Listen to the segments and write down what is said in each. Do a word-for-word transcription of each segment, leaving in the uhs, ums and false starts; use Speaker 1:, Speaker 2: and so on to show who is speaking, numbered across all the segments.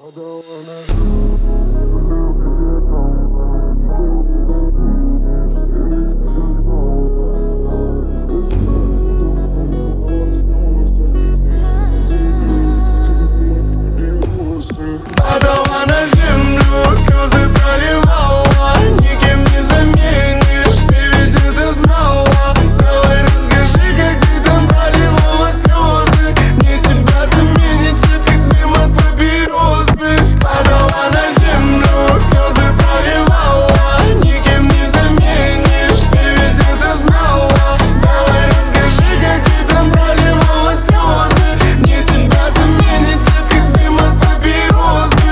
Speaker 1: Падала на землю, слезы проливала, никем не заменишь, ты ведь это знала. Давай расскажи, как ты там проливала слезы, мне тебя заменит цвет, как дым от папиросы. Падала на землю, слезы проливала, никем не заменишь, ты ведь это знала. Давай расскажи, как ты там проливала слезы, мне тебя заменит цвет, как дым от папиросы.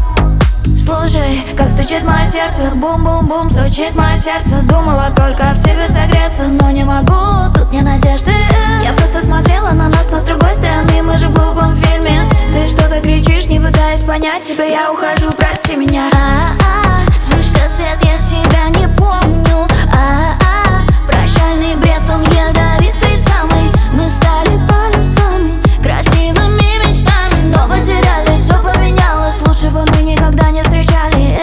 Speaker 2: Слушай, как стучит мое сердце, бум-бум-бум, стучит мое сердце. Думала только в тебе согреться, но не могу, тут не надежды. Я просто смотрела на нас, но с другой стороны мы же в глупом фильме. Ты что-то кричишь, не пытаясь понять тебя, я ухожу, прости меня. А-а-а, вспышка свет, я себя не помню. А-а-а, прощальный бред, он ядовитый самый. Мы стали полюсами, красивыми мечтами, но потерялись, все поменялось, лучше бы мы никогда не встречались.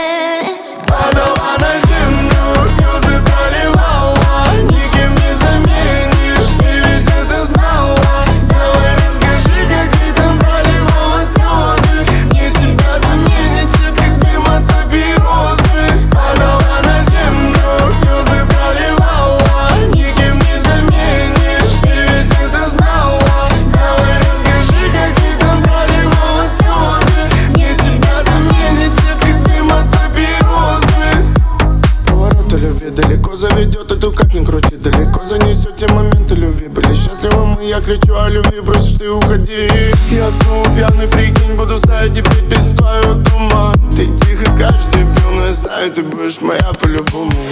Speaker 1: Падала на землю, слезы проливала, никем не заменишь, ты ведь это знала. Давай расскажи, как ты там проливала слезы, мне тебя заменит цвет, как дым от папиросы. Падала на землю, слезы проливала, никем не заменишь, ты ведь это знала. Давай расскажи, как ты там проливала слезы, мне тебя заменит цвет, как дым от папиросы. Повороты любви далеко заведет, эту как ни крути, далеко занесет те моменты любви. Были счастливы мы, я кричу о любви, просишь ты уходи. Я снова пьяный, прикинь, буду ставить и петь без твоего дома. Ты тихо скажешь, тебе, но я знаю, ты будешь моя по-любому.